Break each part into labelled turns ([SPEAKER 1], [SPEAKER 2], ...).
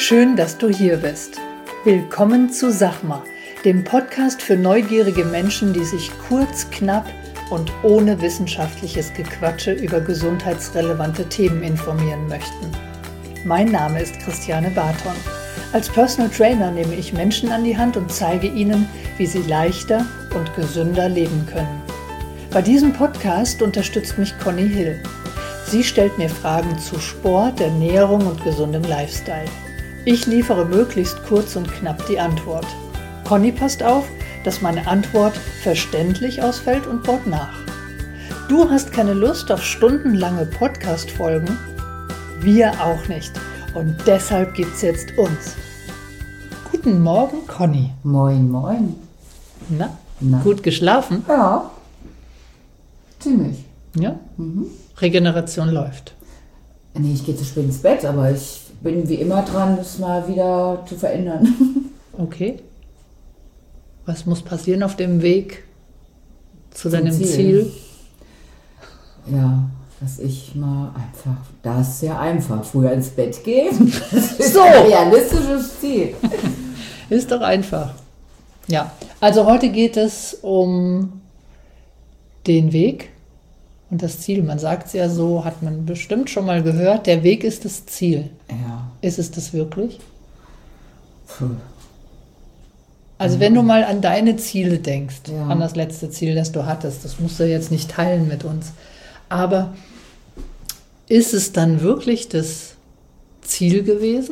[SPEAKER 1] Schön, dass du hier bist. Willkommen zu Sachma, dem Podcast für neugierige Menschen, die sich kurz, knapp und ohne wissenschaftliches Gequatsche über gesundheitsrelevante Themen informieren möchten. Mein Name ist Christiane Barton. Als Personal Trainer nehme ich Menschen an die Hand und zeige ihnen, wie sie leichter und gesünder leben können. Bei diesem Podcast unterstützt mich Conny Hill. Sie stellt mir Fragen zu Sport, Ernährung und gesundem Lifestyle. Ich liefere möglichst kurz und knapp die Antwort. Conny passt auf, dass meine Antwort verständlich ausfällt und baut nach. Du hast keine Lust auf stundenlange Podcast-Folgen? Wir auch nicht. Und deshalb gibt's jetzt uns. Guten Morgen, Conny.
[SPEAKER 2] Moin, moin.
[SPEAKER 1] Na? Gut geschlafen?
[SPEAKER 2] Ja, ziemlich.
[SPEAKER 1] Ja? Regeneration läuft.
[SPEAKER 2] Nee, ich gehe zu spät ins Bett, aber ich bin wie immer dran, das mal wieder zu verändern.
[SPEAKER 1] Okay. Was muss passieren auf dem Weg zu deinem Ziel?
[SPEAKER 2] Ja, dass ich mal einfach, das ist ja einfach, früher ins Bett gehen. Das ist
[SPEAKER 1] So.
[SPEAKER 2] ein realistisches Ziel.
[SPEAKER 1] Ist doch einfach. Ja, also heute geht es um den Weg und das Ziel. Man sagt es ja so, hat man bestimmt schon mal gehört, der Weg ist das Ziel.
[SPEAKER 2] Ja.
[SPEAKER 1] Ist es das wirklich?
[SPEAKER 2] Puh.
[SPEAKER 1] Also wenn du mal an deine Ziele denkst,
[SPEAKER 2] Ja.
[SPEAKER 1] an das letzte Ziel, das du hattest, das musst du jetzt nicht teilen mit uns, aber ist es dann wirklich das Ziel gewesen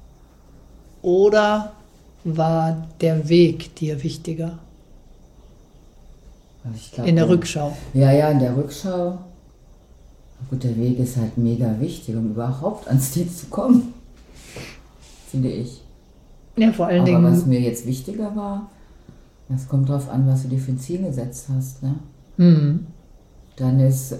[SPEAKER 1] oder war der Weg dir wichtiger
[SPEAKER 2] Also ich glaub,
[SPEAKER 1] in der Rückschau?
[SPEAKER 2] Ja, in der Rückschau. Gut, der Weg ist halt mega wichtig, um überhaupt ans Ziel zu kommen, finde ich.
[SPEAKER 1] Ja, vor allen
[SPEAKER 2] Aber was
[SPEAKER 1] Dingen.
[SPEAKER 2] mir jetzt wichtiger war, das kommt drauf an, was du dir für ein Ziel gesetzt hast, ne? Dann ist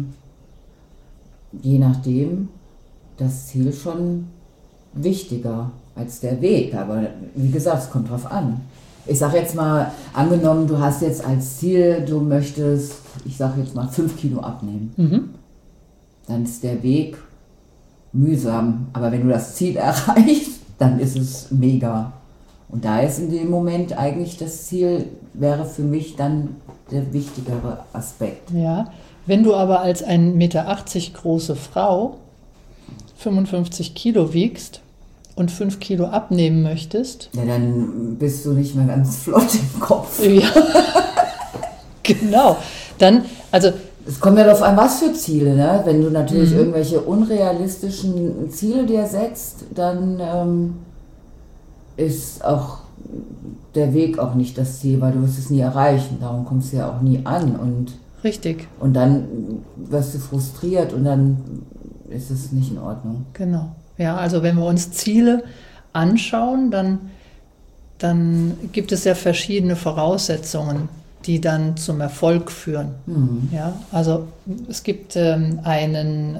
[SPEAKER 2] je nachdem das Ziel schon wichtiger als der Weg. Aber wie gesagt, es kommt drauf an. Ich sage jetzt mal, angenommen, du hast jetzt als Ziel, du möchtest, ich sage jetzt mal 5 Kilo abnehmen. Dann ist der Weg mühsam. Aber wenn du das Ziel erreichst, dann ist es mega. Und da ist in dem Moment eigentlich das Ziel, wäre für mich dann der wichtigere Aspekt.
[SPEAKER 1] Ja, wenn du aber als 1,80 Meter große Frau 55 Kilo wiegst und 5 Kilo abnehmen möchtest.
[SPEAKER 2] Ja, dann bist du nicht mehr ganz flott im Kopf.
[SPEAKER 1] Ja, genau. Dann, also,
[SPEAKER 2] Es kommt ja darauf an, was für Ziele, ne? Wenn du natürlich irgendwelche unrealistischen Ziele dir setzt, dann ist auch der Weg auch nicht das Ziel, weil du wirst es nie erreichen. Darum kommst du ja auch nie an.
[SPEAKER 1] richtig,
[SPEAKER 2] Und dann wirst du frustriert und dann ist es nicht in Ordnung.
[SPEAKER 1] genau. Ja, also wenn wir uns Ziele anschauen, dann gibt es ja verschiedene Voraussetzungen, die dann zum Erfolg führen. Ja, also es gibt einen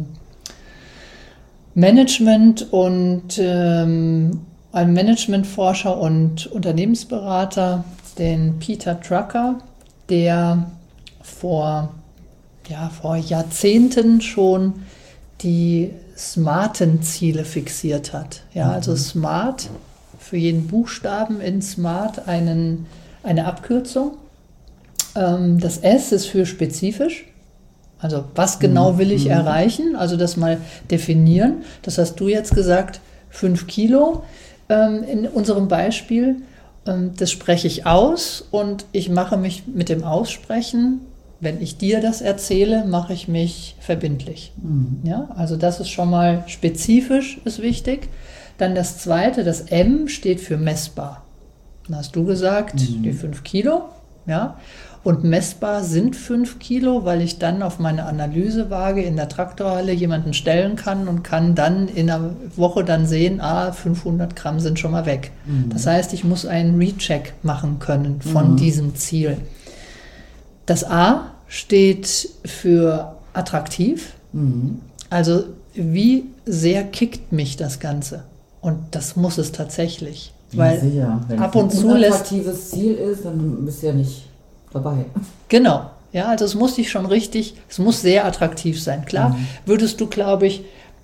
[SPEAKER 1] einen Managementforscher und Unternehmensberater, den Peter Drucker, der vor Jahrzehnten schon die smarten Ziele fixiert hat. Ja, also smart, für jeden Buchstaben in smart eine Abkürzung. Das S ist für spezifisch. Also was genau will ich erreichen? Also das mal definieren. Das hast du jetzt gesagt, 5 Kilo in unserem Beispiel. Das spreche ich aus und ich mache mich mit dem Aussprechen, wenn ich dir das erzähle, mache ich mich verbindlich. Ja, also das ist schon mal spezifisch, ist wichtig. Dann das zweite, das M steht für messbar. Dann hast du gesagt, die 5 Kilo. Ja, und messbar sind 5 Kilo, weil ich dann auf meine Analysewaage in der Traktorhalle jemanden stellen kann und kann dann in einer Woche dann sehen, 500 Gramm sind schon mal weg. Das heißt, ich muss einen Recheck machen können von diesem Ziel. Das A steht für attraktiv. Also wie sehr kickt mich das Ganze? Und das muss es tatsächlich. Weil
[SPEAKER 2] ja, sicher. Wenn
[SPEAKER 1] ab
[SPEAKER 2] es
[SPEAKER 1] und
[SPEAKER 2] ein
[SPEAKER 1] zu lässt...
[SPEAKER 2] unattraktives Ziel ist, dann bist du ja nicht dabei.
[SPEAKER 1] Genau. Ja, also es muss dich schon richtig, es muss sehr attraktiv sein. Klar, würdest du, glaube ich,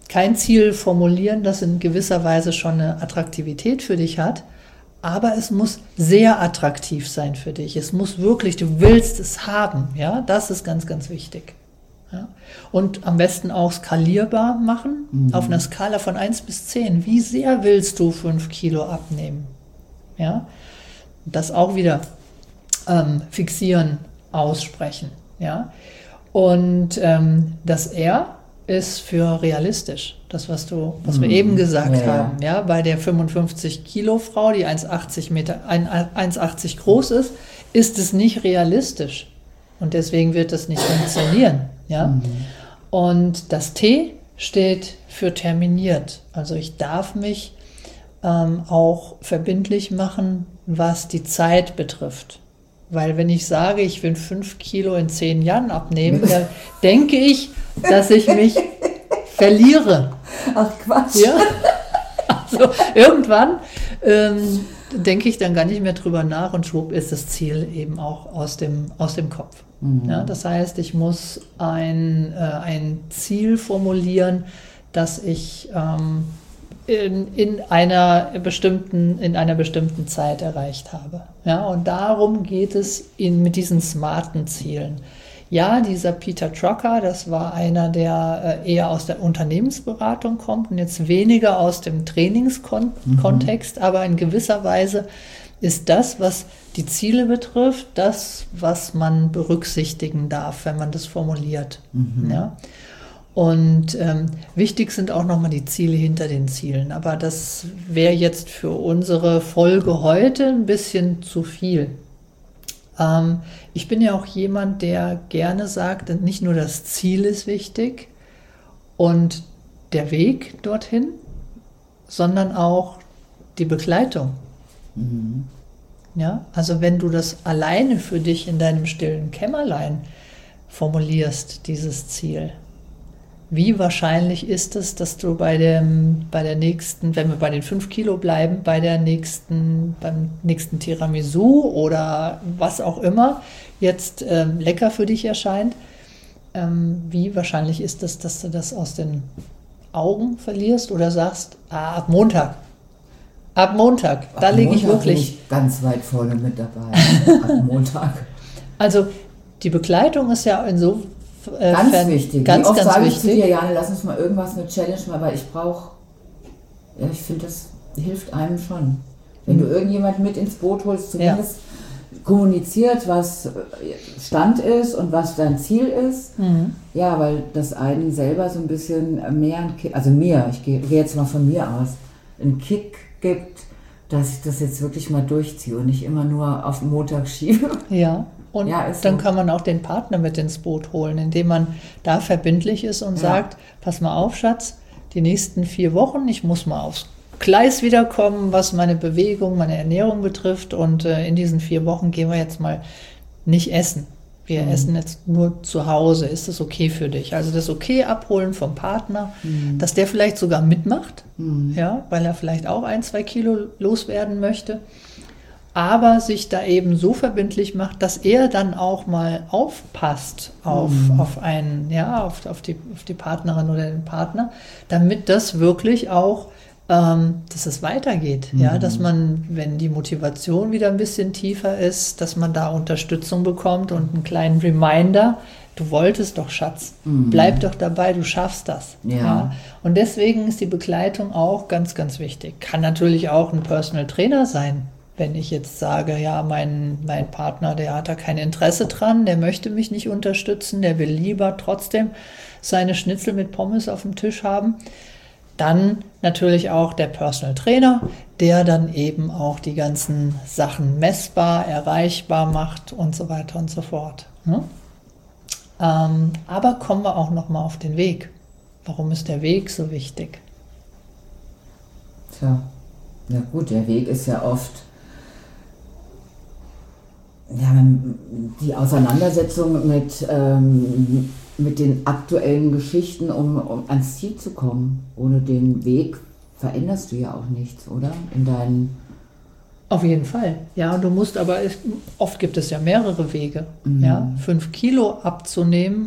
[SPEAKER 1] kein Ziel formulieren, das in gewisser Weise schon eine Attraktivität für dich hat, aber es muss sehr attraktiv sein für dich. Es muss wirklich, du willst es haben, ja, das ist ganz, ganz wichtig. Ja. Und am besten auch skalierbar machen, auf einer Skala von 1 bis 10. Wie sehr willst du 5 Kilo abnehmen? Ja. Das auch wieder fixieren, aussprechen. Ja. Und das R ist für realistisch. Das, was wir eben gesagt haben. Ja, bei der 55 Kilo Frau, die 1,80 groß ist es nicht realistisch. Und deswegen wird das nicht funktionieren. Ja? Und das T steht für terminiert. Also ich darf mich auch verbindlich machen, was die Zeit betrifft. Weil wenn ich sage, ich will 5 Kilo in 10 Jahren abnehmen, dann denke ich, dass ich mich verliere.
[SPEAKER 2] Ach Quatsch.
[SPEAKER 1] Ja? Also irgendwann denke ich dann gar nicht mehr drüber nach und schwupp ist das Ziel eben auch aus dem Kopf. Ja, das heißt, ich muss ein Ziel formulieren, das ich in einer bestimmten Zeit erreicht habe. Ja, und darum geht es mit diesen smarten Zielen. Ja, dieser Peter Drucker, das war einer, der eher aus der Unternehmensberatung kommt und jetzt weniger aus dem Trainingskontext, aber in gewisser Weise ist das, was die Ziele betrifft, das, was man berücksichtigen darf, wenn man das formuliert. Ja? Und wichtig sind auch nochmal die Ziele hinter den Zielen. Aber das wäre jetzt für unsere Folge heute ein bisschen zu viel. Ich bin ja auch jemand, der gerne sagt, nicht nur das Ziel ist wichtig und der Weg dorthin, sondern auch die Begleitung. Ja, also wenn du das alleine für dich in deinem stillen Kämmerlein formulierst, dieses Ziel, wie wahrscheinlich ist es, dass du bei der nächsten, wenn wir bei den 5 Kilo bleiben, beim nächsten Tiramisu oder was auch immer jetzt lecker für dich erscheint, wie wahrscheinlich ist es, dass du das aus den Augen verlierst oder sagst, ab Montag, da lege ich wirklich...
[SPEAKER 2] Bin ich ganz weit vorne mit dabei, ab Montag.
[SPEAKER 1] Also die Begleitung ist ja insofern
[SPEAKER 2] ganz wichtig.
[SPEAKER 1] Ganz,
[SPEAKER 2] oft
[SPEAKER 1] ganz
[SPEAKER 2] sage
[SPEAKER 1] wichtig.
[SPEAKER 2] Ich zu dir, Jane, lass uns mal irgendwas mit Challenge machen, weil ich finde, das hilft einem schon. Wenn du irgendjemand mit ins Boot holst, zumindest kommuniziert, was Stand ist und was dein Ziel ist. Ja, weil das einen selber so ein bisschen mehr, also mir, ich gehe jetzt mal von mir aus, einen Kick gibt, dass ich das jetzt wirklich mal durchziehe und nicht immer nur auf den Montag schiebe.
[SPEAKER 1] Ja. Und dann kann man auch den Partner mit ins Boot holen, indem man da verbindlich ist und sagt, pass mal auf, Schatz, die nächsten 4 Wochen, ich muss mal aufs Gleis wiederkommen, was meine Bewegung, meine Ernährung betrifft. Und in diesen 4 Wochen gehen wir jetzt mal nicht essen. Wir essen jetzt nur zu Hause. Ist das okay für dich? Also das Okay abholen vom Partner, dass der vielleicht sogar mitmacht, ja, weil er vielleicht auch 1-2 Kilo loswerden möchte. Aber sich da eben so verbindlich macht, dass er dann auch mal aufpasst auf die Partnerin oder den Partner, damit das wirklich auch, dass es weitergeht. Ja, dass man, wenn die Motivation wieder ein bisschen tiefer ist, dass man da Unterstützung bekommt und einen kleinen Reminder, du wolltest doch, Schatz, bleib doch dabei, du schaffst das. Ja. Und deswegen ist die Begleitung auch ganz, ganz wichtig. Kann natürlich auch ein Personal Trainer sein. Wenn ich jetzt sage, ja, mein Partner, der hat da kein Interesse dran, der möchte mich nicht unterstützen, der will lieber trotzdem seine Schnitzel mit Pommes auf dem Tisch haben, dann natürlich auch der Personal Trainer, der dann eben auch die ganzen Sachen messbar, erreichbar macht und so weiter und so fort. Ne? Aber kommen wir auch noch mal auf den Weg. Warum ist der Weg so wichtig?
[SPEAKER 2] Tja, na gut, der Weg ist ja oft die Auseinandersetzung mit den aktuellen Geschichten, um ans Ziel zu kommen. Ohne den Weg veränderst du ja auch nichts, oder?
[SPEAKER 1] Auf jeden Fall. Ja, du musst oft gibt es ja mehrere Wege. Ja, 5 Kilo abzunehmen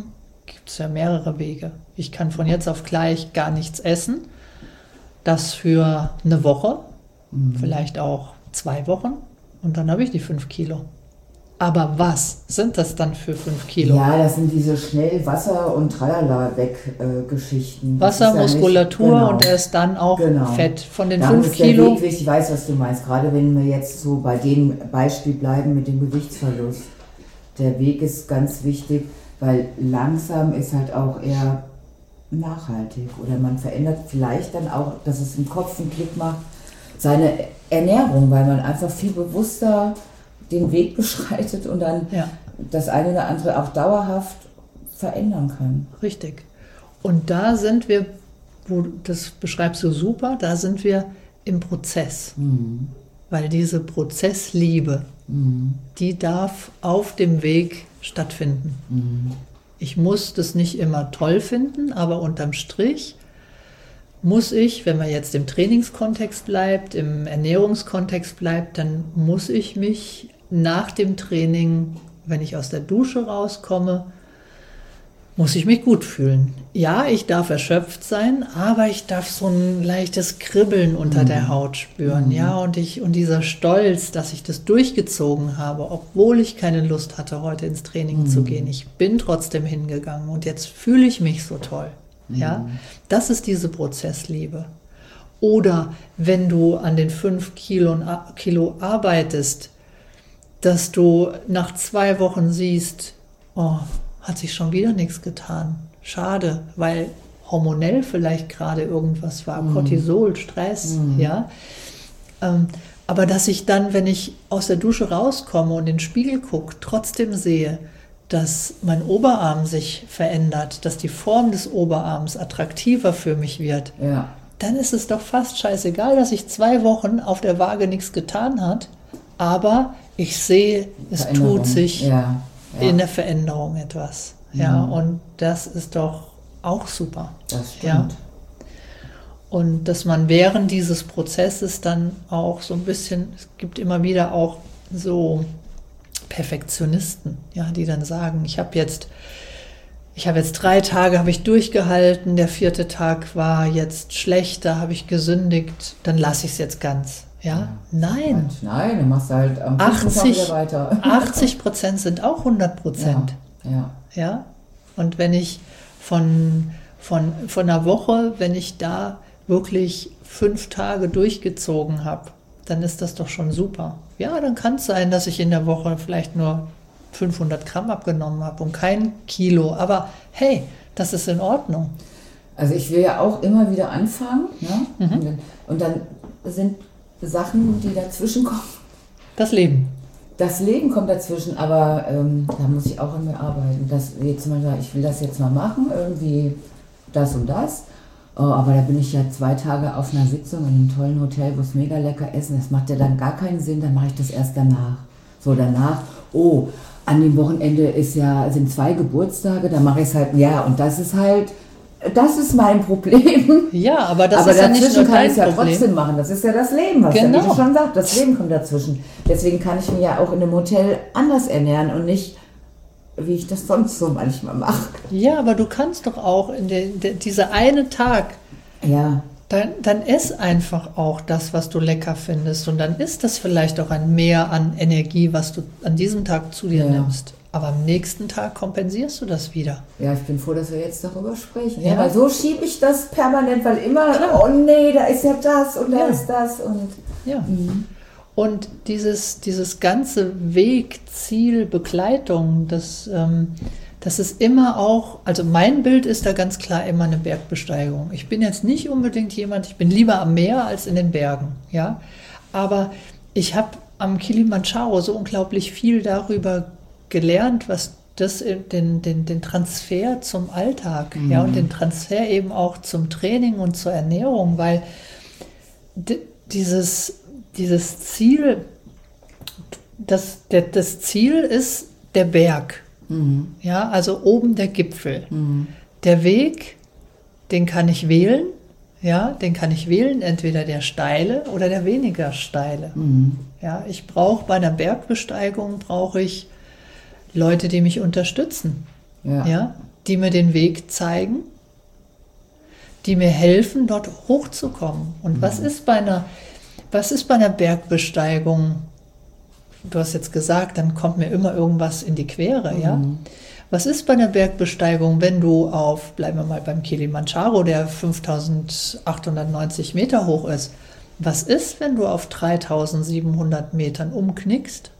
[SPEAKER 1] gibt es ja mehrere Wege. Ich kann von jetzt auf gleich gar nichts essen. Das für eine Woche, vielleicht auch 2 Wochen. Und dann habe ich die 5 Kilo. Aber was sind das dann für 5 Kilo?
[SPEAKER 2] Ja, das sind diese schnell Wasser- und Tralala-weg-Geschichten.
[SPEAKER 1] Wasser, Muskulatur
[SPEAKER 2] genau.
[SPEAKER 1] Und erst dann auch Fett. Von den 5
[SPEAKER 2] ist
[SPEAKER 1] Kilo.
[SPEAKER 2] Der Weg, ich weiß, was du meinst. Gerade wenn wir jetzt so bei dem Beispiel bleiben mit dem Gewichtsverlust. Der Weg ist ganz wichtig, weil langsam ist halt auch eher nachhaltig. Oder man verändert vielleicht dann auch, dass es im Kopf einen Klick macht, seine Ernährung, weil man einfach viel bewusster den Weg beschreitet und dann das eine oder andere auch dauerhaft verändern kann.
[SPEAKER 1] Richtig. Und da sind wir, das beschreibst du super, da sind wir im Prozess. Weil diese Prozessliebe, die darf auf dem Weg stattfinden. Ich muss das nicht immer toll finden, aber unterm Strich muss ich, wenn man jetzt im Trainingskontext bleibt, im Ernährungskontext bleibt, dann muss ich mich nach dem Training, wenn ich aus der Dusche rauskomme, muss ich mich gut fühlen. Ja, ich darf erschöpft sein, aber ich darf so ein leichtes Kribbeln unter der Haut spüren. Ja, und dieser Stolz, dass ich das durchgezogen habe, obwohl ich keine Lust hatte, heute ins Training zu gehen. Ich bin trotzdem hingegangen und jetzt fühle ich mich so toll. Ja, das ist diese Prozessliebe. Oder wenn du an den 5 Kilo arbeitest, dass du nach 2 Wochen siehst, oh, hat sich schon wieder nichts getan. Schade, weil hormonell vielleicht gerade irgendwas war, Cortisol, Stress, ja. Aber dass ich dann, wenn ich aus der Dusche rauskomme und in den Spiegel gucke, trotzdem sehe, dass mein Oberarm sich verändert, dass die Form des Oberarms attraktiver für mich wird, dann ist es doch fast scheißegal, dass ich 2 Wochen auf der Waage nichts getan hat, aber ich sehe, es tut sich in der Veränderung etwas. Ja, und das ist doch auch super.
[SPEAKER 2] Das stimmt.
[SPEAKER 1] Ja. Und dass man während dieses Prozesses dann auch so ein bisschen, es gibt immer wieder auch so Perfektionisten, ja, die dann sagen, ich habe jetzt 3 Tage habe ich durchgehalten, der 4. Tag war jetzt schlecht, da habe ich gesündigt, dann lasse ich es jetzt ganz. Ja, nein.
[SPEAKER 2] Nein, du machst halt am 5. wieder weiter.
[SPEAKER 1] 80% sind auch 100%. Ja. Und wenn ich von einer Woche, wenn ich da wirklich 5 Tage durchgezogen habe, dann ist das doch schon super. Ja, dann kann es sein, dass ich in der Woche vielleicht nur 500 Gramm abgenommen habe und kein Kilo. Aber hey, das ist in Ordnung.
[SPEAKER 2] Also ich will ja auch immer wieder anfangen. Ne? Und dann sind Sachen, die dazwischen kommen.
[SPEAKER 1] Das Leben.
[SPEAKER 2] Das Leben kommt dazwischen, aber da muss ich auch an mir arbeiten. Dass jetzt mal sagen, ich will das jetzt mal machen, irgendwie das und das. Aber da bin ich ja 2 Tage auf einer Sitzung in einem tollen Hotel, wo es mega lecker essen. Das macht ja dann gar keinen Sinn, dann mache ich das erst danach. So danach, an dem Wochenende sind 2 Geburtstage, dann mache ich es halt, und das ist mein Problem.
[SPEAKER 1] Ja, aber das ist ja nicht nur dein Problem.
[SPEAKER 2] kann ich es ja trotzdem machen. Das ist ja das Leben, was der Michael schon sagt. Das Leben kommt dazwischen. Deswegen kann ich mich ja auch in einem Hotel anders ernähren und nicht, wie ich das sonst so manchmal mache.
[SPEAKER 1] Ja, aber du kannst doch auch dieser eine Tag, dann ess einfach auch das, was du lecker findest. Und dann ist das vielleicht auch ein Mehr an Energie, was du an diesem Tag zu dir nimmst. Aber am nächsten Tag kompensierst du das wieder. Ja,
[SPEAKER 2] ich bin froh, dass wir jetzt darüber sprechen. Ja, weil so schiebe ich das permanent, weil immer, oh nee, da ist ja das und da ist das. Und
[SPEAKER 1] Und dieses ganze Weg, Ziel, Begleitung, das ist immer auch, also mein Bild ist da ganz klar immer eine Bergbesteigung. Ich bin jetzt nicht unbedingt ich bin lieber am Meer als in den Bergen, ja. Aber ich habe am Kilimanjaro so unglaublich viel darüber gelernt, was das den Transfer zum Alltag, und den Transfer eben auch zum Training und zur Ernährung, weil dieses Ziel, das Ziel ist der Berg, ja, also oben der Gipfel. Der Weg, den kann ich wählen, entweder der steile oder der weniger steile. Ja, ich brauche bei einer Bergbesteigung Leute, die mich unterstützen, die mir den Weg zeigen, die mir helfen, dort hochzukommen. Und was ist bei einer Bergbesteigung? Du hast jetzt gesagt, dann kommt mir immer irgendwas in die Quere, ja? Was ist bei einer Bergbesteigung, wenn du bleiben wir mal beim Kilimanjaro, der 5890 Meter hoch ist, was ist, wenn du auf 3700 Metern umknickst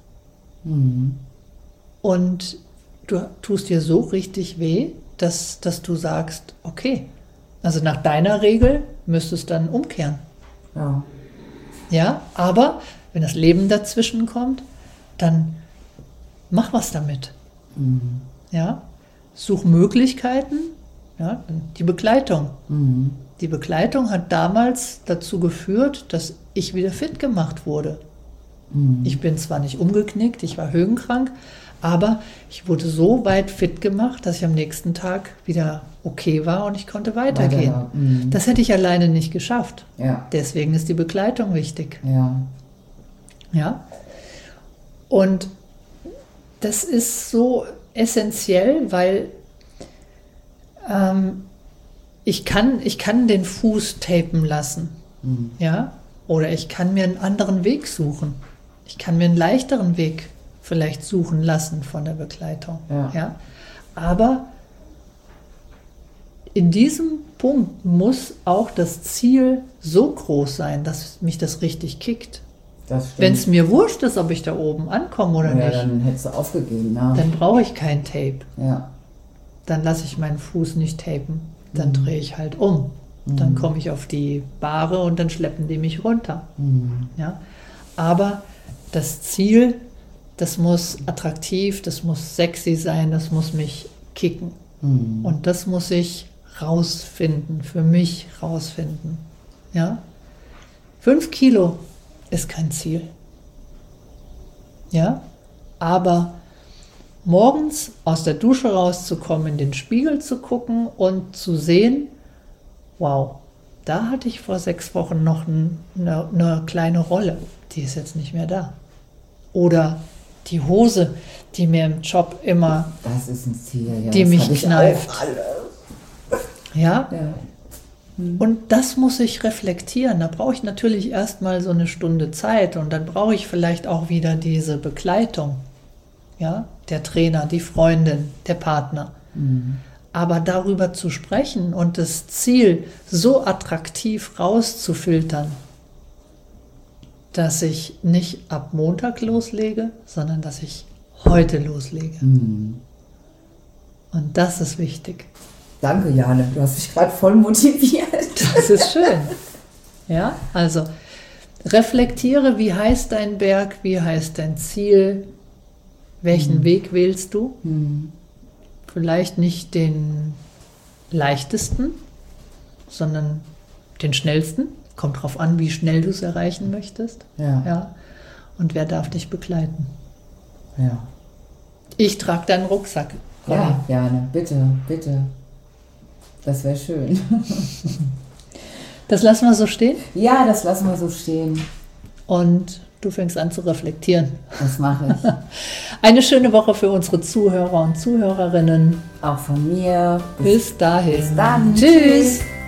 [SPEAKER 1] und du tust dir so richtig weh, dass du sagst, okay, also nach deiner Regel müsstest du dann umkehren.
[SPEAKER 2] Ja.
[SPEAKER 1] Ja, aber wenn das Leben dazwischen kommt, dann mach was damit. Ja, such Möglichkeiten, ja, die Begleitung. Die Begleitung hat damals dazu geführt, dass ich wieder fit gemacht wurde. Ich bin zwar nicht umgeknickt, ich war höhenkrank, aber ich wurde so weit fit gemacht, dass ich am nächsten Tag wieder okay war und ich konnte weitergehen. Das hätte ich alleine nicht geschafft.
[SPEAKER 2] Ja.
[SPEAKER 1] Deswegen ist die Begleitung wichtig.
[SPEAKER 2] Ja.
[SPEAKER 1] Ja. Und das ist so essentiell, weil ich kann den Fuß tapen lassen. Ja? Oder ich kann mir einen anderen Weg suchen. Ich kann mir einen leichteren Weg vielleicht suchen lassen von der Begleitung. Ja? Aber in diesem Punkt muss auch das Ziel so groß sein, dass mich das richtig kickt. Wenn es mir wurscht ist, ob ich da oben ankomme oder nicht,
[SPEAKER 2] dann hättest du aufgegeben. Ja.
[SPEAKER 1] Dann brauche ich kein Tape.
[SPEAKER 2] Ja.
[SPEAKER 1] Dann lasse ich meinen Fuß nicht tapen. Dann drehe ich halt um. Dann komme ich auf die Bahre und dann schleppen die mich runter. Ja? Aber das Ziel, das muss attraktiv, das muss sexy sein, das muss mich kicken. Und das muss ich rausfinden, für mich rausfinden. Ja? 5 Kilo ist kein Ziel. Ja? Aber morgens aus der Dusche rauszukommen, in den Spiegel zu gucken und zu sehen, wow, da hatte ich vor 6 Wochen noch eine kleine Rolle, die ist jetzt nicht mehr da. Oder die Hose, die mir im Job immer,
[SPEAKER 2] das ist ein Ziel, ja,
[SPEAKER 1] die
[SPEAKER 2] das
[SPEAKER 1] mich kneift. Ja?
[SPEAKER 2] Ja.
[SPEAKER 1] Und das muss ich reflektieren. Da brauche ich natürlich erstmal so eine Stunde Zeit und dann brauche ich vielleicht auch wieder diese Begleitung. Ja? Der Trainer, die Freundin, der Partner. Aber darüber zu sprechen und das Ziel so attraktiv rauszufiltern, dass ich nicht ab Montag loslege, sondern dass ich heute loslege. Und das ist wichtig.
[SPEAKER 2] Danke, Jane. Du hast mich gerade voll motiviert.
[SPEAKER 1] Das ist schön. Ja, also reflektiere, wie heißt dein Berg, wie heißt dein Ziel, welchen Weg wählst du? Vielleicht nicht den leichtesten, sondern den schnellsten. Kommt drauf an, wie schnell du es erreichen möchtest. Ja. Und wer darf dich begleiten?
[SPEAKER 2] Ja.
[SPEAKER 1] Ich trage deinen Rucksack. Conny.
[SPEAKER 2] Ja, Jane, bitte, bitte. Das wäre schön.
[SPEAKER 1] Das lassen wir so stehen?
[SPEAKER 2] Ja, das lassen wir so stehen.
[SPEAKER 1] Und du fängst an zu reflektieren.
[SPEAKER 2] Das mache ich.
[SPEAKER 1] Eine schöne Woche für unsere Zuhörer und Zuhörerinnen.
[SPEAKER 2] Auch von mir.
[SPEAKER 1] Bis dahin.
[SPEAKER 2] Bis dann.
[SPEAKER 1] Tschüss.